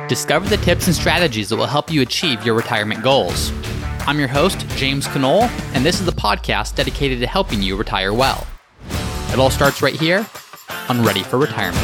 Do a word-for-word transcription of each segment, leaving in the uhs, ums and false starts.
Discover the tips and strategies that will help you achieve your retirement goals. I'm your host, James Knoll, and this is the podcast dedicated to helping you retire well. It all starts right here on Ready for Retirement.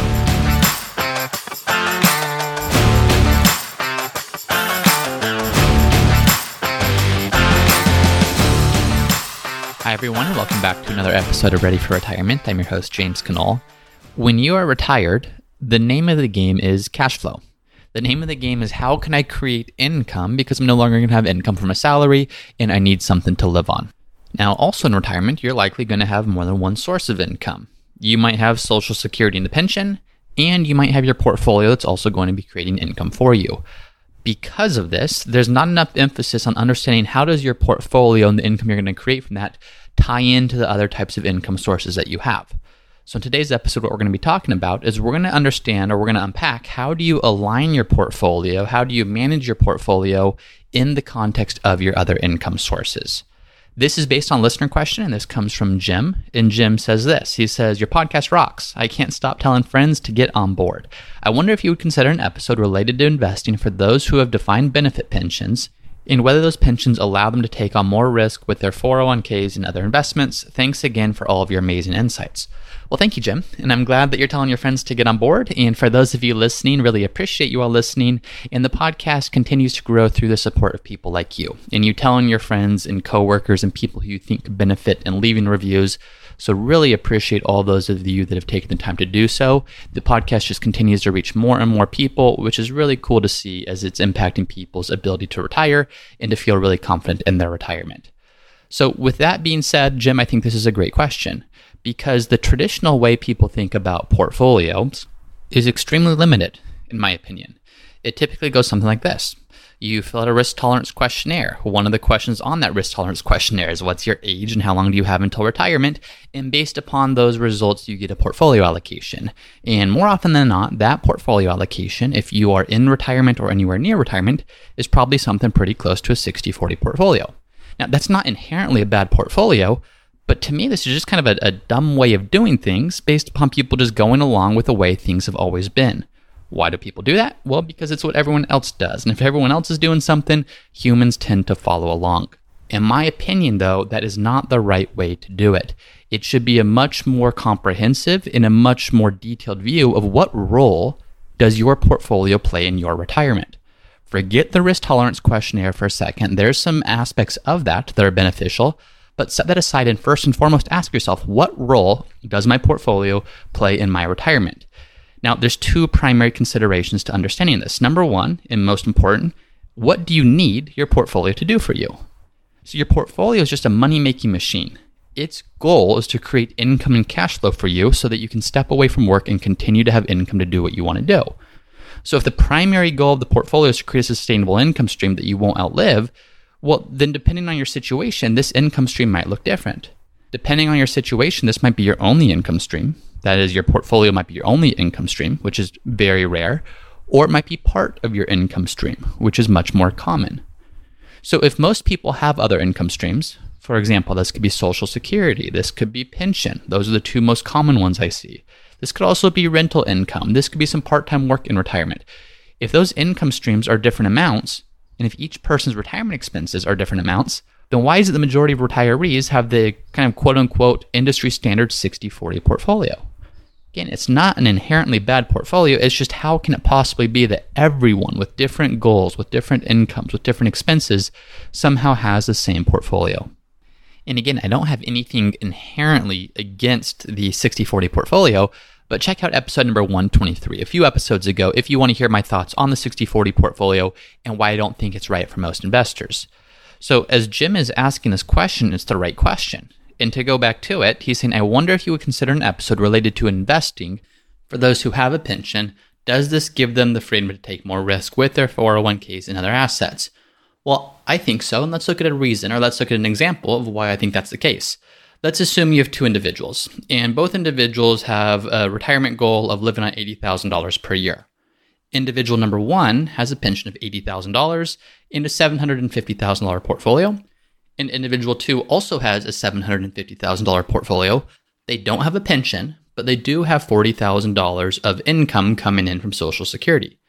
Hi, everyone, and welcome back to another episode of Ready for Retirement. I'm your host, James Knoll. When you are retired, the name of the game is cash flow. The name of the game is how can I create income because I'm no longer going to have income from a salary and I need something to live on. Now, also in retirement, you're likely going to have more than one source of income. You might have Social Security and the pension, and you might have your portfolio that's also going to be creating income for you. Because of this, there's not enough emphasis on understanding how does your portfolio and the income you're going to create from that tie into the other types of income sources that you have. So in today's episode, what we're going to be talking about is we're going to understand or we're going to unpack how do you align your portfolio, how do you manage your portfolio in the context of your other income sources. This is based on listener question, and this comes from Jim. And Jim says this. He says, your podcast rocks. I can't stop telling friends to get on board. I wonder if you would consider an episode related to investing for those who have defined benefit pensions and whether those pensions allow them to take on more risk with their four oh one k's and other investments. Thanks again for all of your amazing insights. Well, thank you, Jim. And I'm glad that you're telling your friends to get on board. And for those of you listening, really appreciate you all listening. And the podcast continues to grow through the support of people like you and you telling your friends and coworkers and people who you think could benefit and leaving reviews. So really appreciate all those of you that have taken the time to do so. The podcast just continues to reach more and more people, which is really cool to see as it's impacting people's ability to retire and to feel really confident in their retirement. So with that being said, Jim, I think this is a great question because the traditional way people think about portfolios is extremely limited, in my opinion. It typically goes something like this. You fill out a risk tolerance questionnaire. One of the questions on that risk tolerance questionnaire is what's your age and how long do you have until retirement? And based upon those results, you get a portfolio allocation. And more often than not, that portfolio allocation, if you are in retirement or anywhere near retirement, is probably something pretty close to a sixty forty portfolio. Now, that's not inherently a bad portfolio, but to me, this is just kind of a, a dumb way of doing things based upon people just going along with the way things have always been. Why do people do that? Well, because it's what everyone else does. And if everyone else is doing something, humans tend to follow along. In my opinion, though, that is not the right way to do it. It should be a much more comprehensive and a much more detailed view of what role does your portfolio play in your retirement. Forget the risk tolerance questionnaire for a second. There's some aspects of that that are beneficial, but set that aside and first and foremost ask yourself, what role does my portfolio play in my retirement? Now, there's two primary considerations to understanding this. Number one, and most important, what do you need your portfolio to do for you? So your portfolio is just a money-making machine. Its goal is to create income and cash flow for you so that you can step away from work and continue to have income to do what you want to do. So if the primary goal of the portfolio is to create a sustainable income stream that you won't outlive, well, then depending on your situation, this income stream might look different. Depending on your situation, this might be your only income stream. That is, your portfolio might be your only income stream, which is very rare, or it might be part of your income stream, which is much more common. So if most people have other income streams, for example, this could be Social Security, this could be pension. Those are the two most common ones I see. This could also be rental income. This could be some part-time work in retirement. If those income streams are different amounts, and if each person's retirement expenses are different amounts, then why is it the majority of retirees have the kind of quote-unquote industry standard sixty forty portfolio? Again, it's not an inherently bad portfolio. It's just how can it possibly be that everyone with different goals, with different incomes, with different expenses somehow has the same portfolio? And again, I don't have anything inherently against the sixty forty portfolio, but check out episode number one twenty-three, a few episodes ago, if you want to hear my thoughts on the sixty forty portfolio and why I don't think it's right for most investors. So as Jim is asking this question, it's the right question. And to go back to it, he's saying, I wonder if you would consider an episode related to investing for those who have a pension. Does this give them the freedom to take more risk with their four oh one k's and other assets? Well, I think so. And let's look at a reason, or let's look at an example of why I think that's the case. Let's assume you have two individuals, and both individuals have a retirement goal of living on eighty thousand dollars per year. Individual number one has a pension of eighty thousand dollars in a seven hundred fifty thousand dollars portfolio. And individual two also has a seven hundred fifty thousand dollars portfolio. They don't have a pension, but they do have forty thousand dollars of income coming in from Social Security.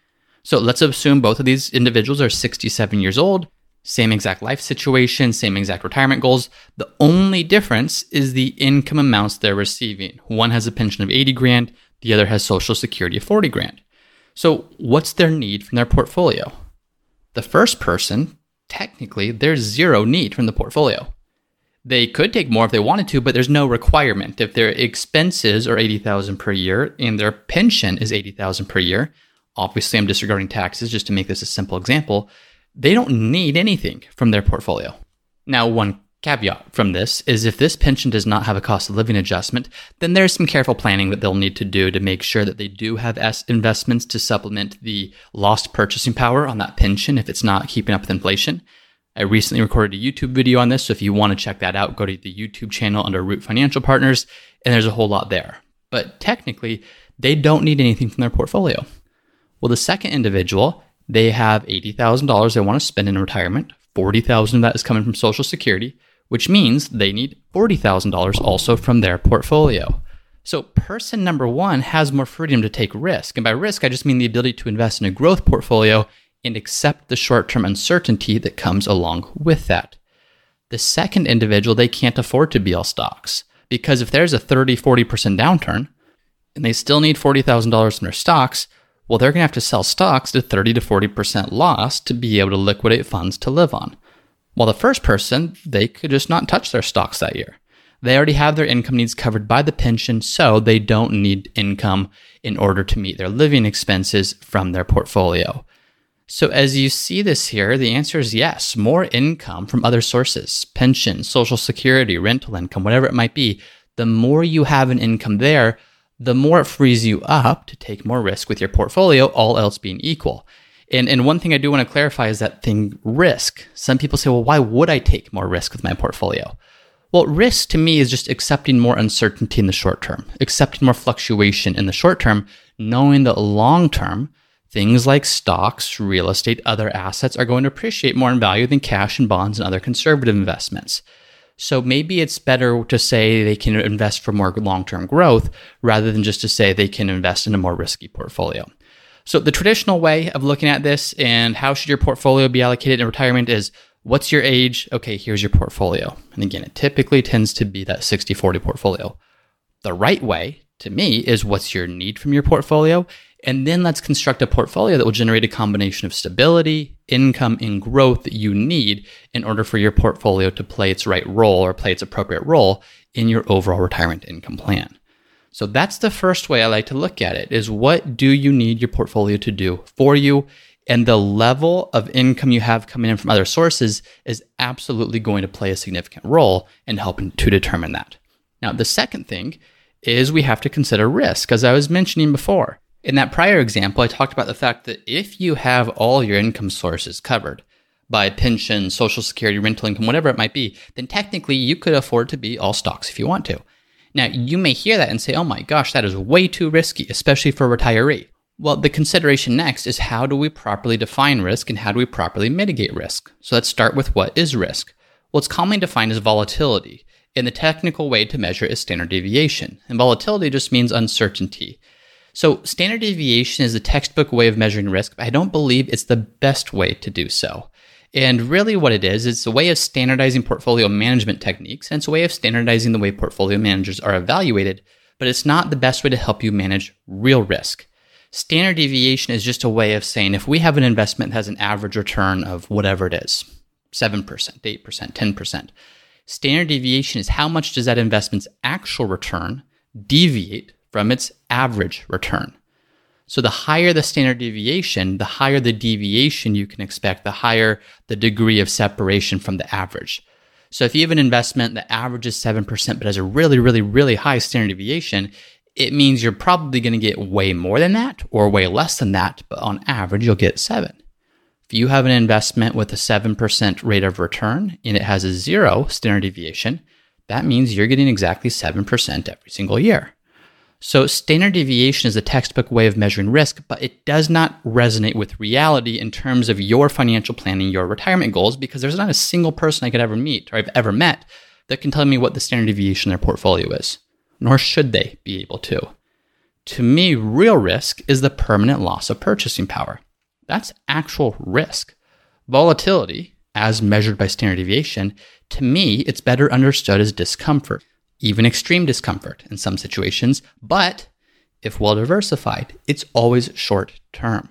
So let's assume both of these individuals are sixty-seven years old, same exact life situation, same exact retirement goals. The only difference is the income amounts they're receiving. One has a pension of eighty grand, the other has Social Security of forty grand. So what's their need from their portfolio? The first person, technically, there's zero need from the portfolio. They could take more if they wanted to, but there's no requirement. If their expenses are eighty thousand dollars per year and their pension is eighty thousand dollars per year, obviously I'm disregarding taxes just to make this a simple example, they don't need anything from their portfolio. Now, one caveat from this is if this pension does not have a cost of living adjustment, then there's some careful planning that they'll need to do to make sure that they do have investments to supplement the lost purchasing power on that pension if it's not keeping up with inflation. I recently recorded a YouTube video on this, so if you want to check that out, go to the YouTube channel under Root Financial Partners, and there's a whole lot there. But technically, they don't need anything from their portfolio. Well, the second individual, they have eighty thousand dollars they want to spend in retirement. forty thousand dollars of that is coming from Social Security, which means they need forty thousand dollars also from their portfolio. So person number one has more freedom to take risk. And by risk, I just mean the ability to invest in a growth portfolio and accept the short-term uncertainty that comes along with that. The second individual, they can't afford to be all stocks because if there's a thirty, forty percent downturn and they still need forty thousand dollars in their stocks, well, they're going to have to sell stocks to thirty to forty percent loss to be able to liquidate funds to live on. While the first person, they could just not touch their stocks that year. They already have their income needs covered by the pension, so they don't need income in order to meet their living expenses from their portfolio. So as you see this here, the answer is yes, more income from other sources, pension, Social Security, rental income, whatever it might be. The more you have an income there, the more it frees you up to take more risk with your portfolio, all else being equal. And, and one thing I do want to clarify is that thing risk. Some people say, well, why would I take more risk with my portfolio? Well, risk to me is just accepting more uncertainty in the short term, accepting more fluctuation in the short term, knowing that long term, things like stocks, real estate, other assets are going to appreciate more in value than cash and bonds and other conservative investments. So maybe it's better to say they can invest for more long-term growth rather than just to say they can invest in a more risky portfolio. So the traditional way of looking at this and how should your portfolio be allocated in retirement is what's your age? Okay, here's your portfolio. And again, it typically tends to be that sixty forty portfolio. The right way to me is what's your need from your portfolio? And then let's construct a portfolio that will generate a combination of stability, income, and growth that you need in order for your portfolio to play its right role or play its appropriate role in your overall retirement income plan. So that's the first way I like to look at it, is what do you need your portfolio to do for you? And the level of income you have coming in from other sources is absolutely going to play a significant role in helping to determine that. Now, the second thing is we have to consider risk, as I was mentioning before. In that prior example, I talked about the fact that if you have all your income sources covered by pension, Social Security, rental income, whatever it might be, then technically you could afford to be all stocks if you want to. Now, you may hear that and say, oh my gosh, that is way too risky, especially for a retiree. Well, the consideration next is how do we properly define risk and how do we properly mitigate risk? So let's start with what is risk. Well, it's commonly defined as volatility, and the technical way to measure is standard deviation. And volatility just means uncertainty. So standard deviation is the textbook way of measuring risk, but I don't believe it's the best way to do so. And really what it is, it's a way of standardizing portfolio management techniques, and it's a way of standardizing the way portfolio managers are evaluated, but it's not the best way to help you manage real risk. Standard deviation is just a way of saying if we have an investment that has an average return of whatever it is, seven percent, eight percent, ten percent, standard deviation is how much does that investment's actual return deviate from its average return. So the higher the standard deviation, the higher the deviation you can expect, the higher the degree of separation from the average. So if you have an investment that averages seven percent but has a really, really, really high standard deviation, it means you're probably going to get way more than that or way less than that, but on average, you'll get seven. If you have an investment with a seven percent rate of return and it has a zero standard deviation, that means you're getting exactly seven percent every single year. So standard deviation is a textbook way of measuring risk, but it does not resonate with reality in terms of your financial planning, your retirement goals, because there's not a single person I could ever meet or I've ever met that can tell me what the standard deviation in their portfolio is, nor should they be able to. To me, real risk is the permanent loss of purchasing power. That's actual risk. Volatility, as measured by standard deviation, to me, it's better understood as discomfort, even extreme discomfort in some situations, but if well diversified, it's always short term.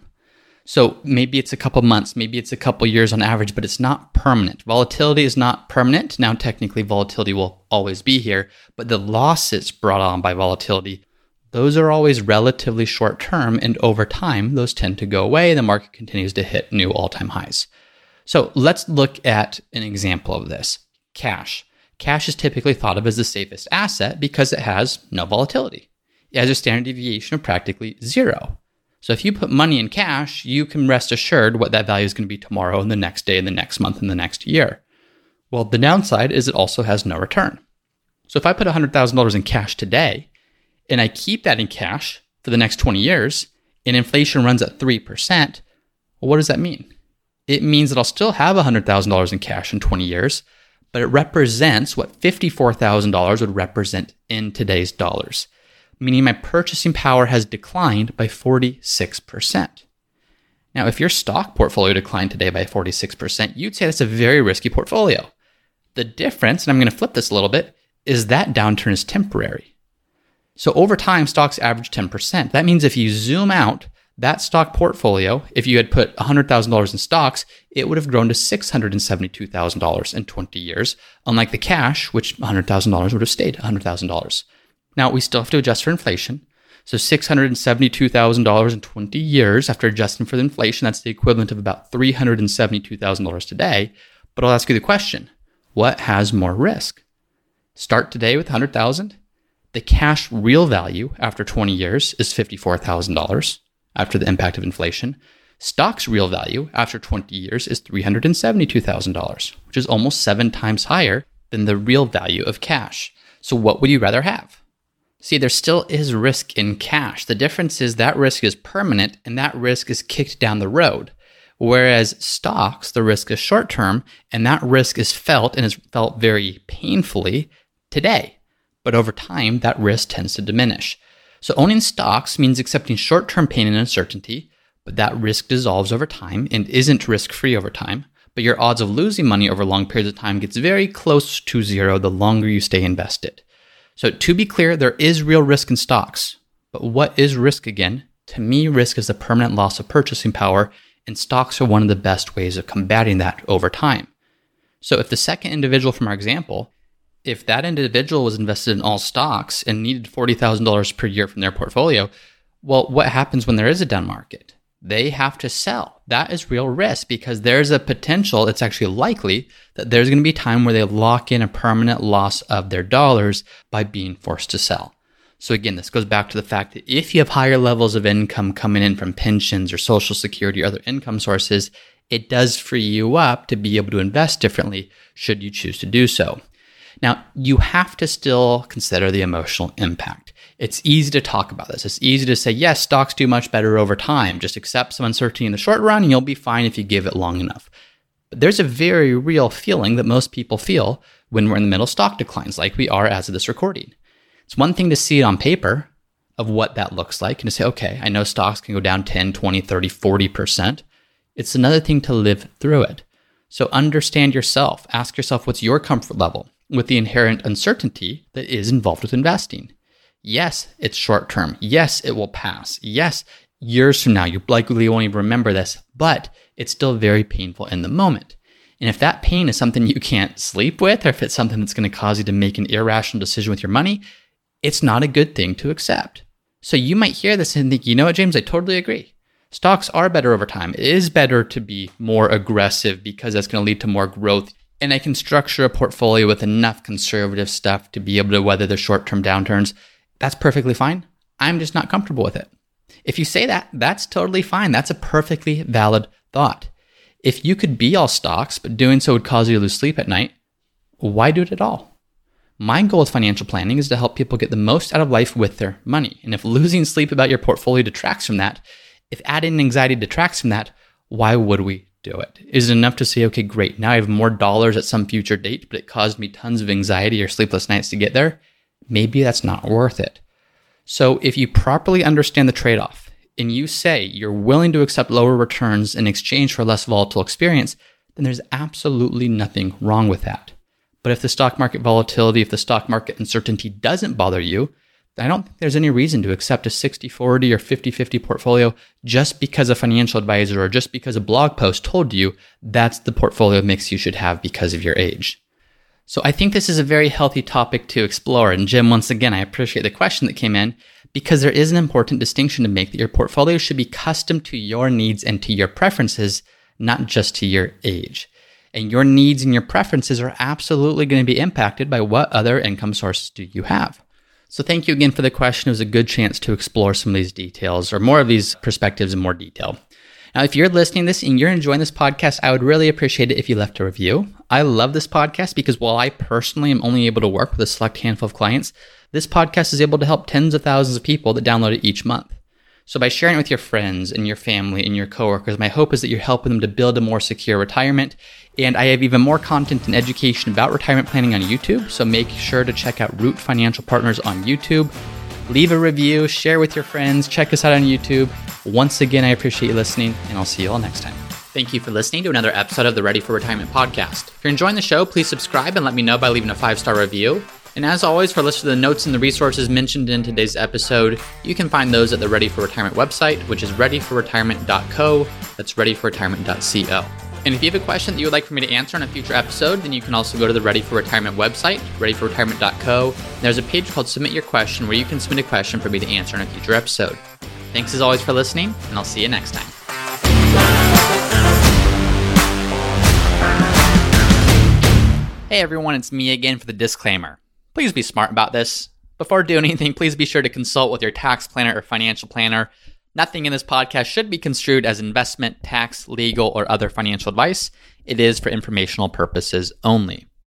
So maybe it's a couple months, maybe it's a couple years on average, but it's not permanent. Volatility is not permanent. Now, technically, volatility will always be here, but the losses brought on by volatility, those are always relatively short term, and over time, those tend to go away. The market continues to hit new all-time highs. So let's look at an example of this. Cash. Cash is typically thought of as the safest asset because it has no volatility. It has a standard deviation of practically zero. So if you put money in cash, you can rest assured what that value is going to be tomorrow and the next day and the next month and the next year. Well, the downside is it also has no return. So if I put one hundred thousand dollars in cash today and I keep that in cash for the next twenty years and inflation runs at three percent, well, what does that mean? It means that I'll still have one hundred thousand dollars in cash in twenty years, but it represents what fifty-four thousand dollars would represent in today's dollars, meaning my purchasing power has declined by forty-six percent. Now, if your stock portfolio declined today by forty-six percent, you'd say that's a very risky portfolio. The difference, and I'm going to flip this a little bit, is that downturn is temporary. So over time, stocks average ten percent. That means if you zoom out, that stock portfolio, if you had put one hundred thousand dollars in stocks, it would have grown to six hundred seventy-two thousand dollars in twenty years, unlike the cash, which one hundred thousand dollars would have stayed one hundred thousand dollars. Now, we still have to adjust for inflation. So six hundred seventy-two thousand dollars in twenty years after adjusting for the inflation, that's the equivalent of about three hundred seventy-two thousand dollars today. But I'll ask you the question, what has more risk? Start today with one hundred thousand dollars. The cash real value after twenty years is fifty-four thousand dollars after the impact of inflation. Stock's real value after twenty years is three hundred seventy-two thousand dollars, which is almost seven times higher than the real value of cash. So what would you rather have? See, there still is risk in cash. The difference is that risk is permanent and that risk is kicked down the road. Whereas stocks, the risk is short term and that risk is felt and is felt very painfully today. But over time, that risk tends to diminish. So owning stocks means accepting short-term pain and uncertainty, but that risk dissolves over time and isn't risk-free over time. But your odds of losing money over long periods of time gets very close to zero the longer you stay invested. So to be clear, there is real risk in stocks. But what is risk again? To me, risk is a permanent loss of purchasing power, and stocks are one of the best ways of combating that over time. So if the second individual from our example, if that individual was invested in all stocks and needed forty thousand dollars per year from their portfolio, well, what happens when there is a down market? They have to sell. That is real risk because there's a potential, it's actually likely, that there's going to be a time where they lock in a permanent loss of their dollars by being forced to sell. So again, this goes back to the fact that if you have higher levels of income coming in from pensions or Social Security or other income sources, it does free you up to be able to invest differently should you choose to do so. Now, you have to still consider the emotional impact. It's easy to talk about this. It's easy to say, yes, stocks do much better over time. Just accept some uncertainty in the short run and you'll be fine if you give it long enough. But there's a very real feeling that most people feel when we're in the middle of stock declines, like we are as of this recording. It's one thing to see it on paper of what that looks like and to say, okay, I know stocks can go down ten, twenty, thirty, forty percent. It's another thing to live through it. So understand yourself. Ask yourself, what's your comfort level with the inherent uncertainty that is involved with investing? Yes, it's short term. Yes, it will pass. Yes, years from now, you likely won't even remember this, but it's still very painful in the moment. And if that pain is something you can't sleep with, or if it's something that's going to cause you to make an irrational decision with your money, it's not a good thing to accept. So you might hear this and think, you know what, James, I totally agree. Stocks are better over time. It is better to be more aggressive because that's going to lead to more growth. And I can structure a portfolio with enough conservative stuff to be able to weather the short-term downturns. That's perfectly fine. I'm just not comfortable with it. If you say that, that's totally fine. That's a perfectly valid thought. If you could be all stocks, but doing so would cause you to lose sleep at night, why do it at all? My goal with financial planning is to help people get the most out of life with their money. And if losing sleep about your portfolio detracts from that, if adding anxiety detracts from that, why would we do it? Is it enough to say, okay, great, now I have more dollars at some future date, but it caused me tons of anxiety or sleepless nights to get there? Maybe that's not worth it. So if you properly understand the trade-off, and you say you're willing to accept lower returns in exchange for a less volatile experience, then there's absolutely nothing wrong with that. But if the stock market volatility, if the stock market uncertainty doesn't bother you, then I don't think there's any reason to accept a sixty forty or fifty fifty portfolio just because a financial advisor or just because a blog post told you that's the portfolio mix you should have because of your age. So I think this is a very healthy topic to explore. And Jim, once again, I appreciate the question that came in because there is an important distinction to make that your portfolio should be custom to your needs and to your preferences, not just to your age. And your needs and your preferences are absolutely going to be impacted by what other income sources do you have. So thank you again for the question. It was a good chance to explore some of these details or more of these perspectives in more detail. Now, if you're listening to this and you're enjoying this podcast, I would really appreciate it if you left a review. I love this podcast because while I personally am only able to work with a select handful of clients, this podcast is able to help tens of thousands of people that download it each month. So by sharing it with your friends and your family and your coworkers, my hope is that you're helping them to build a more secure retirement. And I have even more content and education about retirement planning on YouTube. So make sure to check out Root Financial Partners on YouTube. Leave a review, share with your friends, check us out on YouTube. Once again, I appreciate you listening, and I'll see you all next time. Thank you for listening to another episode of the Ready for Retirement podcast. If you're enjoying the show, please subscribe and let me know by leaving a five-star review. And as always, for a list of the notes and the resources mentioned in today's episode, you can find those at the Ready for Retirement website, which is ready for retirement dot co. That's ready for retirement dot co. And if you have a question that you would like for me to answer in a future episode, then you can also go to the Ready for Retirement website, ready for retirement dot co. There's a page called Submit Your Question where you can submit a question for me to answer in a future episode. Thanks as always for listening, and I'll see you next time. Hey everyone, it's me again for the disclaimer. Please be smart about this. Before doing anything, please be sure to consult with your tax planner or financial planner. Nothing in this podcast should be construed as investment, tax, legal, or other financial advice. It is for informational purposes only.